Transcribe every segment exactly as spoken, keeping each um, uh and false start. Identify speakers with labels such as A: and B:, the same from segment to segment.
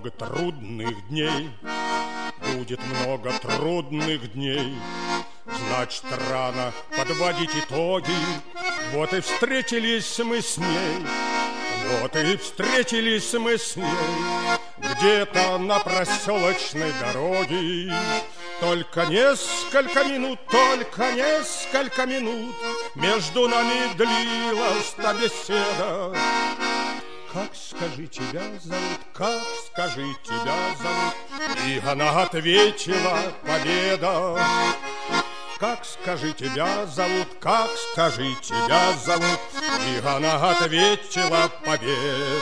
A: много трудных дней, будет много трудных дней. Значит, рано подводить итоги. Вот и встретились мы с ней, вот и встретились мы с ней где-то на проселочной дороге. Только несколько минут, только несколько минут между нами длилась та беседа. Как, скажи, тебя зовут, как, скажи, тебя зовут? И она ответила: победа. Как, скажи, тебя зовут, как, скажи, тебя зовут? И она ответила: победа.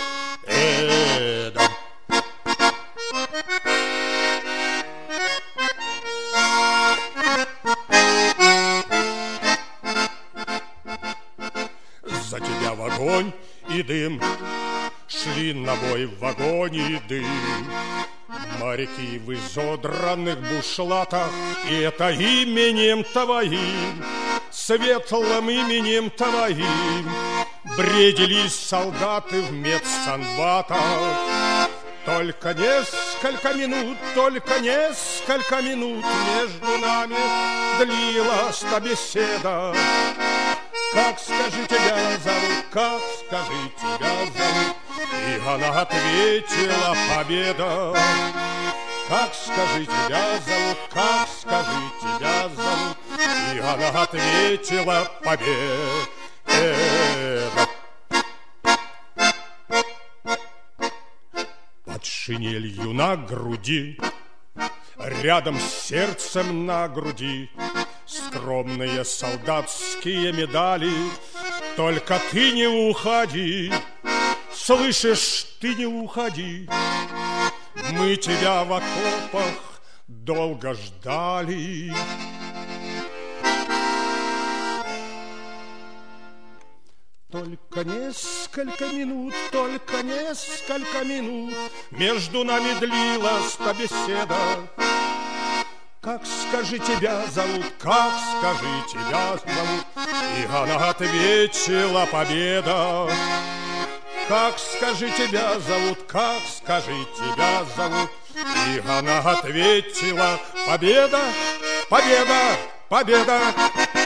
A: За тебя в огонь и дым шли на бой в вагоне и дым. Моряки в изодранных бушлатах, и это именем твоим, светлым именем твоим, бредились солдаты в медсанбатах. Только несколько минут, только несколько минут между нами длилась та беседа. Как, скажи, тебя зовут, как, скажи, тебя зовут? И она ответила: победа. Как, скажи, тебя зовут, как, скажи, тебя зовут? И она ответила: победа. Под шинелью на груди, рядом с сердцем на груди, скромные солдатские медали. Только ты не уходи, слышишь, ты не уходи. Мы тебя в окопах долго ждали. Только несколько минут, только несколько минут между нами длилась та беседа. Как, скажи, тебя зовут, как, скажи, тебя зовут? И она ответила: победа. Как, скажи, тебя зовут, как, скажи, тебя зовут? И она ответила: победа, победа, победа.